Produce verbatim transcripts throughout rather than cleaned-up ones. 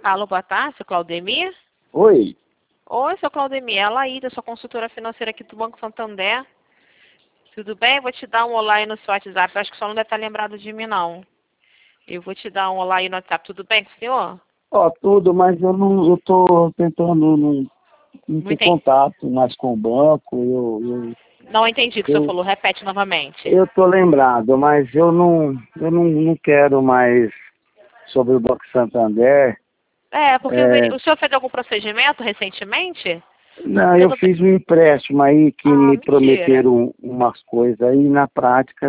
Alô, boa tarde, seu Claudemir? Oi. Oi, seu Claudemir, é a Laída, sua consultora financeira aqui do Banco Santander. Tudo bem? Vou te dar um olá aí no seu WhatsApp. Eu acho que o senhor não deve estar lembrado de mim, não. Eu vou te dar um olá aí no WhatsApp. Tudo bem com o senhor? Ó, tudo, mas eu não, eu tô tentando não, não Não ter entendi. contato mais com o banco. Eu, eu, Não entendi o que o senhor eu, falou. Repete novamente. eu tô lembrado, mas eu não, eu não, não quero mais sobre o Banco Santander. É, porque eu veri- É, o senhor fez algum procedimento recentemente? não, eu Pelo... fiz um empréstimo aí que Ah, me mentira. prometeram umas coisas aí na prática.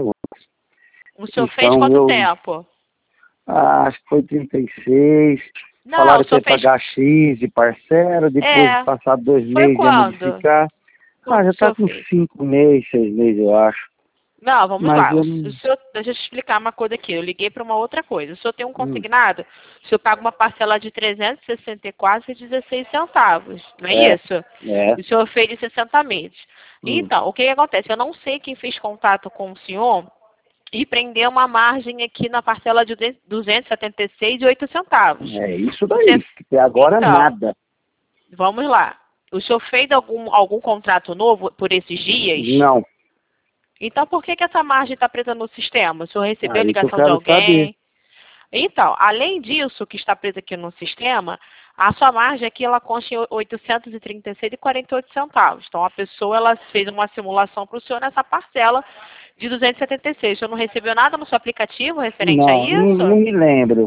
O senhor fez Então quanto eu tempo? ah, acho que foi trinta e seis. Não, o Falaram que senhor ia fez... pagar X de parcela, depois de É, passar dois foi meses ia quando? modificar. Ah, Quando já o tá senhor com fez? cinco meses, seis meses, eu acho. Não, vamos Mas lá. O, eu o não. senhor, deixa eu te explicar uma coisa aqui. Eu liguei para uma outra coisa. O senhor tem um Hum, consignado? O senhor paga uma parcela de trezentos e sessenta e quatro reais e dezesseis centavos. Não é é, isso? é. O senhor fez de sessenta meses. Hum. Então, o que, que acontece? Eu não sei quem fez contato com o senhor e prendeu uma margem aqui na parcela de duzentos e setenta e seis reais e oito centavos. É isso Você, daí. Até agora então, nada. vamos lá. O senhor fez algum, algum contrato novo por esses dias? Não. Então, por que, que essa margem está presa no sistema? O senhor recebeu Aí que eu ligação de quero saber. alguém? Então, além disso, que está presa aqui no sistema, a sua margem aqui ela consta em oitocentos e trinta e seis reais e quarenta e oito centavos. Então, a pessoa ela fez uma simulação para o senhor nessa parcela de duzentos e setenta e seis. O senhor não recebeu nada no seu aplicativo referente a Não, não, isso? não me lembro.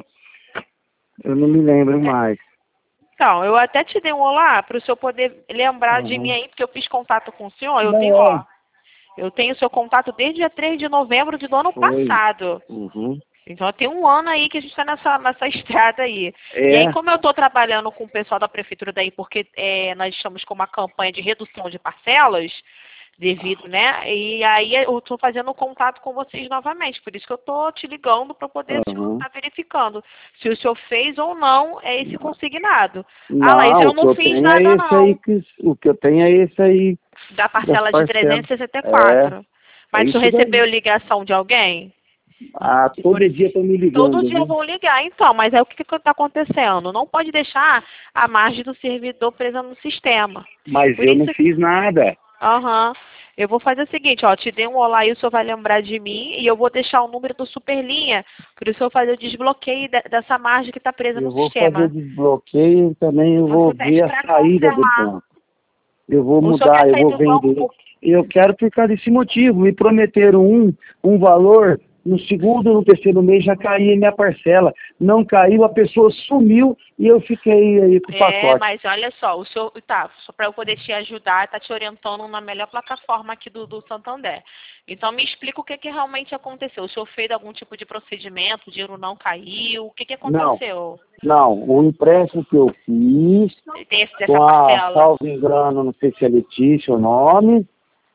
Eu não me lembro É. mais. Então, eu até te dei um olá para o senhor poder lembrar de mim Uhum. aí, porque eu fiz contato com o senhor. Eu Não tenho, é. ó, eu tenho seu contato desde dia três de novembro de do ano Foi. passado. Uhum. Então tem um ano aí que a gente está nessa, nessa estrada aí. E aí, É. como eu estou trabalhando com o pessoal da prefeitura daí, porque é, nós estamos com uma campanha de redução de parcelas, devido, né? E aí eu estou fazendo contato com vocês novamente. Por isso que eu estou te ligando para poder o senhor Uhum. estar verificando se o senhor fez ou não é esse consignado. Ah, Laís, Não, eu o que não eu fiz tenho é nada esse aí não. que o que eu tenho é esse aí Da das parcela de parcelas. trezentos e sessenta e É, quatro. é Mas o senhor isso daí. recebeu ligação de alguém? Ah, Por todo dia estão me Todo ligando, dia viu? vão ligar, então, mas é o que está acontecendo? Não pode deixar a margem do servidor presa no sistema. Mas Por eu não isso, fiz nada. aham, eu vou fazer o seguinte, ó, te dei um olá e o senhor vai lembrar de mim e eu vou deixar o número do Superlinha para o senhor fazer o desbloqueio de- dessa margem que está presa Eu no vou fazer sistema. desbloqueio e também eu vou Você pede ver a para saída do cancelar. banco. Eu vou O senhor mudar, quer eu sair vou do banco vender. por... Eu quero por causa desse motivo. Me prometeram um, um valor, no segundo, no terceiro mês já caía minha parcela. Não caiu, a pessoa sumiu e eu fiquei aí com o É, pacote. mas olha só, o senhor, tá, só para eu poder te ajudar, tá te orientando na melhor plataforma aqui do, do Santander. Então me explica o que, que realmente aconteceu. O senhor fez algum tipo de procedimento, o dinheiro não caiu, o que, que Não, aconteceu? não. O empréstimo que eu fiz, Tem esse, dessa com a, parcela? salvo engano, não sei se é Letícia o nome,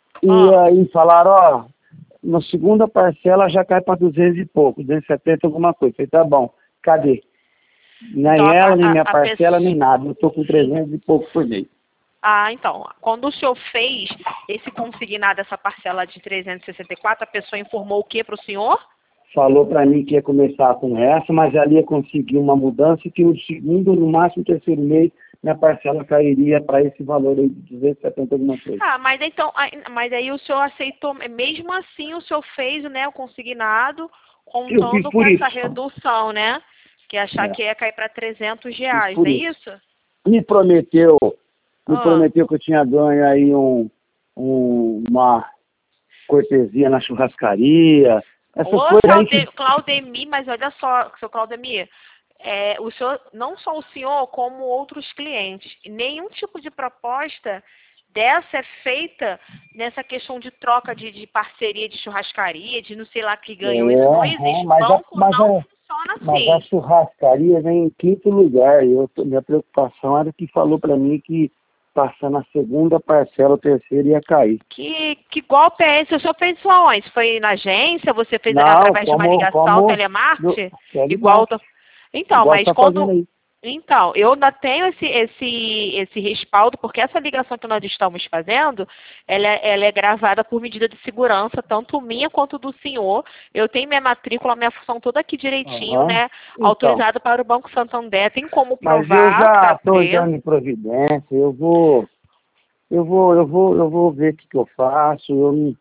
e Ah, aí falaram, ó, na segunda parcela já cai para duzentos e pouco, duzentos e setenta alguma coisa. Falei, tá bom, cadê? então Nem a, ela, nem a, minha a parcela, pessoa... nem nada. Eu tô com trezentos e pouco por mês. Ah, então, quando o senhor fez esse consignado, essa parcela de trezentos e sessenta e quatro, a pessoa informou o que para o senhor? Falou para mim que ia começar com essa, mas ali ia conseguir uma mudança e que no segundo, no máximo terceiro mês, minha parcela cairia para esse valor aí de duzentos e setenta alguma coisa. Ah, mas então, aí- mas aí o senhor aceitou, mesmo assim o senhor fez, né, o consignado, Eu fiz contando com por essa isso. redução, né? Que achar É, que ia cair para trezentos fiz reais, por não é isso. isso? Me prometeu, me Ah. prometeu que eu tinha ganho aí um, um- uma cortesia na churrascaria, essas Ô, coisas aí que... Claude- Claudemir, mas olha só, seu Claudemir, é, o senhor, não só o senhor, como outros clientes, nenhum tipo de proposta dessa é feita nessa questão de troca de, de parceria de churrascaria, de não sei lá que É, ganhou isso, não aham, existe. mas, a, Banco mas, não a, funciona mas a assim. churrascaria vem em quinto lugar. Eu, tô- minha preocupação era que falou para mim que passando a segunda parcela, a terceira ia cair. Que, que golpe é esse? O senhor fez isso aonde? Foi na agência? Você fez Não, através de uma como, ligação, como do telemarketing? Igual... telemarketing, tô- Então, igual mas está fazendo quando... aí. Então, eu ainda tenho esse, esse, esse respaldo, porque essa ligação que nós estamos fazendo, ela, é- ela é gravada por medida de segurança, tanto minha quanto do senhor. Eu tenho minha matrícula, minha função toda aqui direitinho, Aham. né? Então, Autorizada para o Banco Santander. Tem como mas eu provar que já está estou preso. entrando em providência, eu vou, eu vou, eu vou, eu vou ver o que, que eu faço, eu não,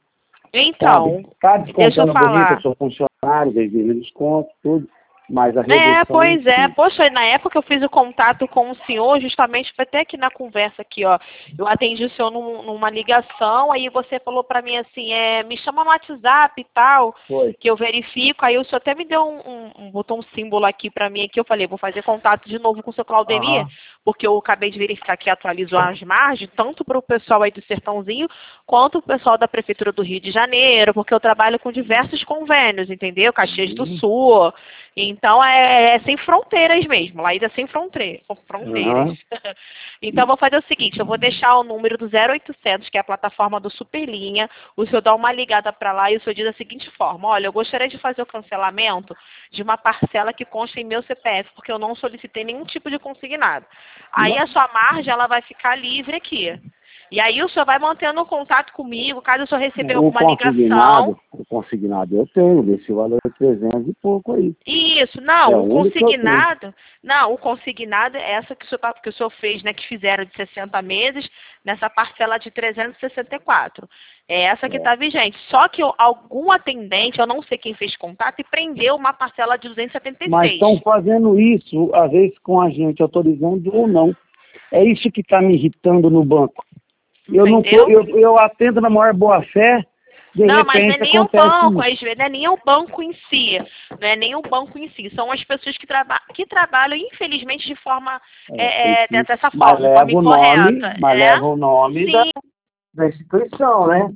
sabe, Então, tá deixa eu descontando bonito, eu falar. sou funcionário, devia desconto, tudo, mas a É, redução em pois é. si. Poxa, na época eu fiz o contato com o senhor, justamente foi até aqui na conversa aqui, ó. Eu atendi o senhor num- numa ligação, aí você falou pra mim assim, é, me chama no WhatsApp e tal, Foi. que eu verifico. Aí o senhor até me deu um, um, um- botou um símbolo aqui pra mim aqui, eu falei, vou fazer contato de novo com o seu Claudemir, Aham. porque eu acabei de verificar que atualizou as margens, tanto para o pessoal aí do Sertãozinho, quanto o pessoal da Prefeitura do Rio de Janeiro, porque eu trabalho com diversos convênios, entendeu? Caxias do Uhum. Sul. Então é, é sem fronteiras mesmo, Laída é sem fronteira, fronteiras. Aham. Então eu vou fazer o seguinte, eu vou deixar o número do zero oitocentos, que é a plataforma do Superlinha, o senhor dá uma ligada para lá e o senhor diz da seguinte forma, olha, eu gostaria de fazer o cancelamento de uma parcela que consta em meu C P F, porque eu não solicitei nenhum tipo de consignado. Aí a sua margem, ela vai ficar livre aqui. E aí o senhor vai mantendo contato comigo, caso o senhor receber O alguma ligação. consignado, o consignado eu tenho, desse valor de trezentos e pouco aí. Isso, É não, o o único que eu tenho. consignado, não, o consignado é essa que o senhor, tá- que o senhor fez, né, que fizeram de sessenta meses, nessa parcela de trezentos e sessenta e quatro. É essa que É. está vigente. Só que eu- algum atendente, eu não sei quem fez contato, e prendeu uma parcela de duzentos e setenta e Mas seis. estão fazendo isso, às vezes, com a gente, autorizando ou não. É isso que está me irritando no banco. Eu não tô, Entendeu? eu, eu atendo na maior boa fé, de Não, mas não é repente nem o acontece banco, isso. às vezes, não é nem o banco em si, não é nem o banco em si, são as pessoas que, traba que trabalham, infelizmente, de forma, É, é, é, esse- dessa mas forma, de forma leva o nome, incorreta, mas é? leva o nome da, Sim, da instituição, né?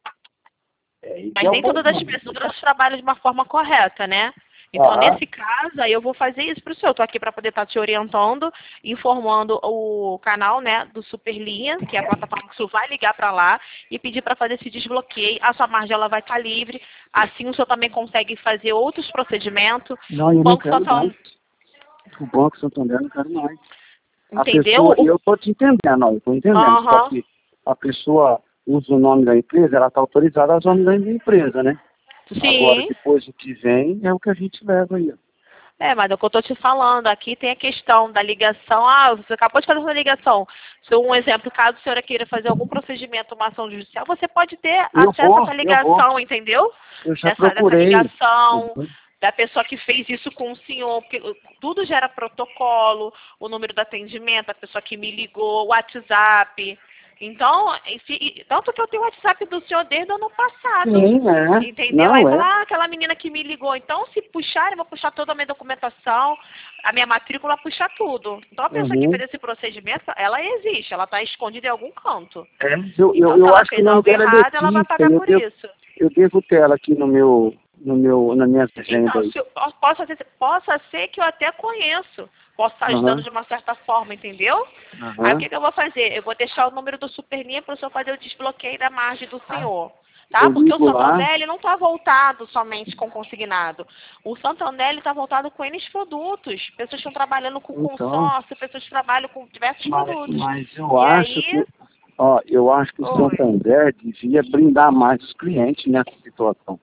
É isso que mas é o nem todas as problema. pessoas trabalham de uma forma correta, né? Então, Ah, nesse caso, aí eu vou fazer isso para o senhor. Estou aqui para poder estar te orientando, informando o canal, né, do Superlinha, que é a plataforma que o senhor vai ligar para lá e pedir para fazer esse desbloqueio. A sua margem ela vai estar livre. Assim, o senhor também consegue fazer outros procedimentos. não, O eu não Banco quero mais. Santander, O Banco Santander eu não quero mais. A entendeu? pessoa, O- eu estou te entendendo, ó, eu estou entendendo, só Aham. que a pessoa usa o nome da empresa, ela está autorizada a usar o nome da empresa, né? Agora, Sim. depois o que vem é o que a gente leva aí. Ó. É, mas é o que eu estou te falando. Aqui tem a questão da ligação. Ah, você acabou de fazer essa ligação. Se um exemplo, caso a senhora queira fazer algum procedimento, uma ação judicial, você pode ter Eu acesso a vou, essa eu vou. ligação, entendeu? Eu já Dessa, dessa procurei. ligação, Uhum. da pessoa que fez isso com o senhor, porque tudo gera protocolo, o número do atendimento, a pessoa que me ligou, o WhatsApp. Então, esse- tanto que eu tenho o WhatsApp do senhor desde o ano passado. Sim, é. Entendeu? Aí Não, é. fala, ah, aquela menina que me ligou. Então, se puxar, eu vou puxar toda a minha documentação, a minha matrícula, puxar tudo. Então, a pessoa que Uhum. fez esse procedimento, ela existe, ela está escondida em algum canto. É, eu, eu, Então, se eu ela acho que o fez nome algo dela é errado, ela vai Letícia. pagar Eu por devo, isso. eu devo ter ela aqui no meu, no meu, na minha agenda Então, aí. se eu- possa, ser, possa ser que eu até conheço. Posso estar ajudando Aham, de uma certa forma, entendeu? Aí o aham. que, que eu vou fazer? Eu vou deixar o número do Superlinha para o senhor fazer o desbloqueio da margem do senhor. Tá? Eu Porque o ligo lá. Santander ele não está voltado somente com consignado. O Santander está voltado com N produtos. Pessoas que estão trabalhando com Então, consórcio, pessoas que trabalham com diversos mas, produtos. mas eu E acho aí, que, ó, eu acho que o oi. Santander devia brindar mais os clientes nessa situação.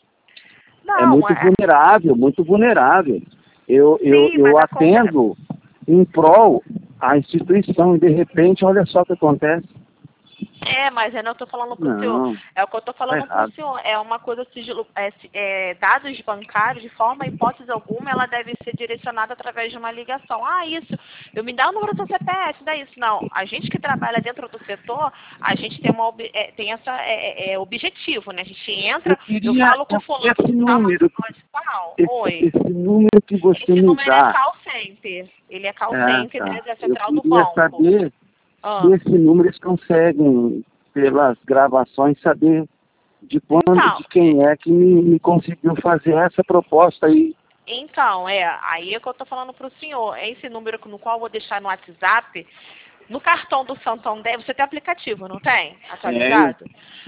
É Não, muito é. vulnerável, muito vulnerável. Eu, eu, Sim, eu mas acontece. atendo em prol à instituição e de repente, olha só o que acontece. É, mas eu não estou falando para o senhor. Não, É o que eu estou tá falando para o errado. senhor. É uma coisa sigilo, é, si- é, dados bancários, de forma, hipótese alguma, ela deve ser direcionada através de uma ligação. Ah, isso, eu me dá o número do seu C P F, dá isso. Não, a gente que trabalha dentro do setor, a gente tem, uma, ob- é, tem essa é, é, é, objetivo, né? A gente Eu entra, eu queria falo com o fulano, esse tá, número, mas tal, esse, oi. esse número que você Esse me número é dá. call center. Ele é call É, center, né, tá. da Eu central do queria banco. saber se Ah. esse número eles conseguem, pelas gravações, saber de quando, Então, de quem é que me, me conseguiu fazer essa proposta aí. Então, é, aí é que eu estou falando para o senhor. É esse número no qual eu vou deixar no WhatsApp. No cartão do Santander, você tem aplicativo, não tem? Tenho. Atualizado?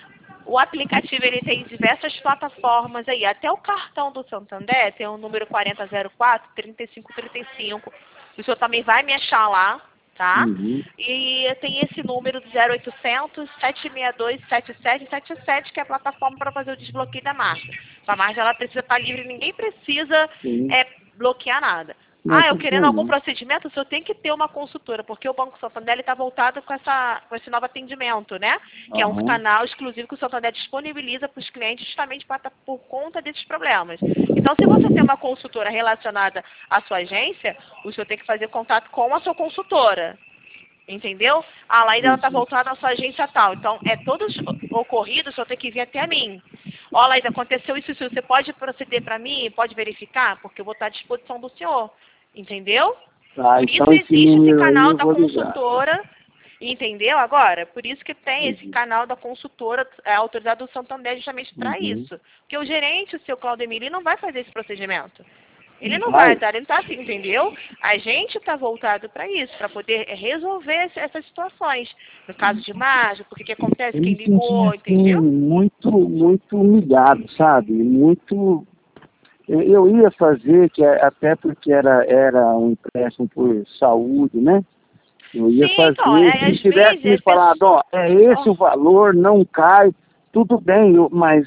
O aplicativo ele tem diversas plataformas aí, até o cartão do Santander tem o número quarenta zero quatro, trinta e cinco trinta e cinco. O senhor também vai me achar lá, tá? Uhum. E tem esse número do zero oitocentos, sete seis dois, sete sete sete sete, que é a plataforma para fazer o desbloqueio da marca. A marca ela precisa estar livre, ninguém precisa é, bloquear nada. Não, Ah, eu tá querendo bom, algum né? procedimento, o senhor tem que ter uma consultora, porque o Banco Santander está voltado com, essa, com esse novo atendimento, né? Que é um Aham. canal exclusivo que o Santander disponibiliza para os clientes justamente pra, tá por conta desses problemas. Então, se você tem uma consultora relacionada à sua agência, o senhor tem que fazer contato com a sua consultora. Entendeu? A Laída está voltada à sua agência tal. Então, é todos ocorridos, o senhor tem que vir até mim. Ó, Laída, aconteceu isso, isso. Você pode proceder para mim? Pode verificar? Porque eu vou estar à disposição do senhor. Entendeu? Tá, Por então isso esse existe esse número aí canal eu da vou ligar. consultora. Entendeu agora? Por isso que tem esse Uhum. canal da consultora é, autorizado do Santander justamente para Uhum. isso. Porque o gerente, o seu Claudemir, ele não vai fazer esse procedimento. Ele não Vai. vai, tá? Ele não tá assim, entendeu? A gente está voltado para isso, para poder resolver esse- essas situações. No caso de mágico, o que, que acontece? Eu Quem me senti ligou, assim, entendeu? muito, muito humilhado, sabe? Muito. Eu, eu ia fazer, que é- até porque era, era um empréstimo por saúde, né? Eu ia Sim, então, fazer, é, se às tivesse vezes me as falado, pessoas... ó, é esse o valor, não cai, tudo bem, eu, mas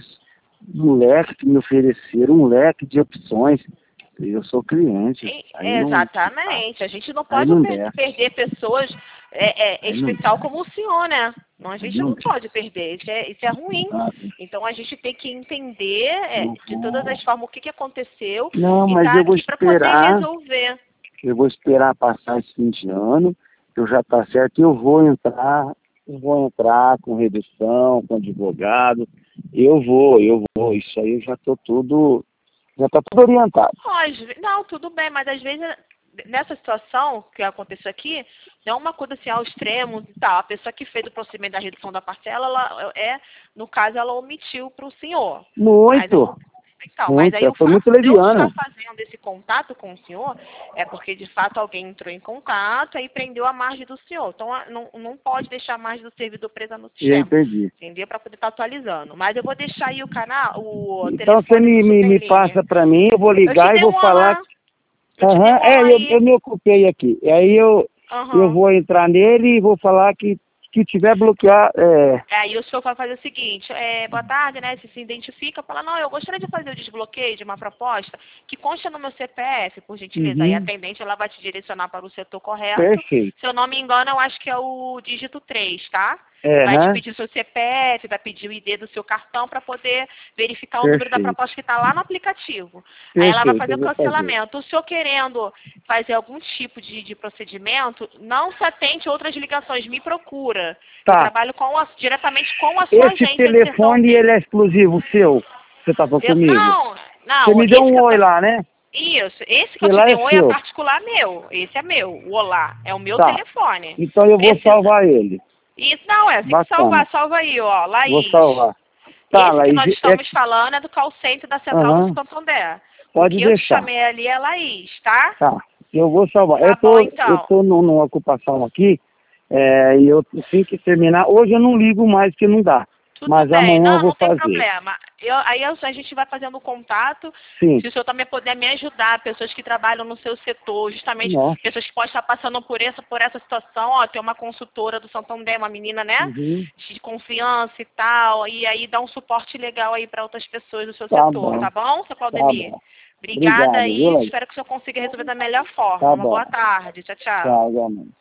um leque que me ofereceram, um leque de opções, eu sou cliente, E- aí não, Exatamente. A gente não aí pode não per- desce, perder pessoas é, é, aí não especial desce, como o senhor, né? Não, a aí gente não não pode desce, perder. Isso é, isso é ruim. sabe? Então a gente tem que entender é, Eu de todas vou... as formas o que, que aconteceu Não, e mas tá eu vou aqui para poder esperar, resolver. eu vou esperar passar esse fim de ano, que eu já tá certo, eu vou entrar, eu vou entrar com redução, com advogado, eu vou, eu vou, isso aí eu já tô tudo, já tá tudo orientado. Não, às ve- não, tudo bem, mas às vezes nessa situação que aconteceu aqui, não é uma coisa assim ao extremo e tal. A pessoa que fez o procedimento da redução da parcela, ela é, no caso, ela omitiu para o senhor. Mas Muito, eu, então, mas muito, aí o foi muito fato de eu estar leviana. fazendo esse contato com o senhor é porque de fato alguém entrou em contato e prendeu a margem do senhor. Então a- não, não pode deixar a margem do servidor presa no E aí sistema. perdi. Entendeu? Para poder estar atualizando. Mas eu vou deixar aí o canal, o Então você telefone me, do me, me Superline. passa para mim, eu vou Eu te ligar e dei vou um falar. olá. Eu te dei Aham, um olá é, eu, aí. eu me ocupei aqui. E aí eu, eu Aham. vou entrar nele e vou falar que, que tiver bloqueado. É, É, e o senhor vai fazer o seguinte, é, boa tarde, né? Se se identifica, fala, não, eu gostaria de fazer o desbloqueio de uma proposta que consta no meu C P F, por gentileza. Aí a uhum, atendente ela vai te direcionar para o setor correto. perfeito. Se eu não me engano, eu acho que é o dígito três, tá? É, Vai te né? pedir o seu C P F, vai pedir o I D do seu cartão para poder verificar o número da Perfeito. proposta que está lá no aplicativo. Aí ela vai Perfeito, fazer eu o vou fazer. cancelamento. O senhor querendo fazer algum tipo de, de procedimento, não se atente a outras ligações, me procura. Eu Tá. trabalho com a- diretamente com a sua Esse agência de telefone, Sertãozinho. ele é exclusivo seu? Você tá falando Eu, comigo? não, Você não, me deu esse um que eu oi tô, lá, né? isso, esse que eu Que te lá dei é um oi é seu. particular meu. Esse é meu, o Olá. É o meu Tá. telefone. Então eu vou Precisa. salvar ele. Isso não, é, tem que Bacana. salvar, salva aí, ó, Vou Laís. salvar. Tá, Esse que Laís. nós É... estamos falando é do call center da Central do Aham. Santander. O Pode que eu te deixar. chamei ali é Laís, tá? Tá. Eu vou salvar. Eu Tá bom, tô, eu então. tô num- numa ocupação aqui. É, e eu tenho que terminar. Hoje eu não ligo mais que não dá. Tudo Mas bem, amanhã eu não, vou não tem fazer. problema. Eu, aí eu- a gente vai fazendo o contato, Sim. se o senhor também puder me ajudar, pessoas que trabalham no seu setor, justamente Nossa. pessoas que podem estar passando por essa, por essa situação, ó, tem uma consultora do Santander, uma menina, né, Uhum. de confiança e tal, e aí dá um suporte legal aí para outras pessoas do seu Tá setor, bom. tá bom, seu Tá Claudemir? bom. Obrigada Obrigado, viu, aí, Laís? espero que o senhor consiga resolver da melhor forma. Tá Uma bom. boa tarde, tchau, tchau. Tchau, igualmente.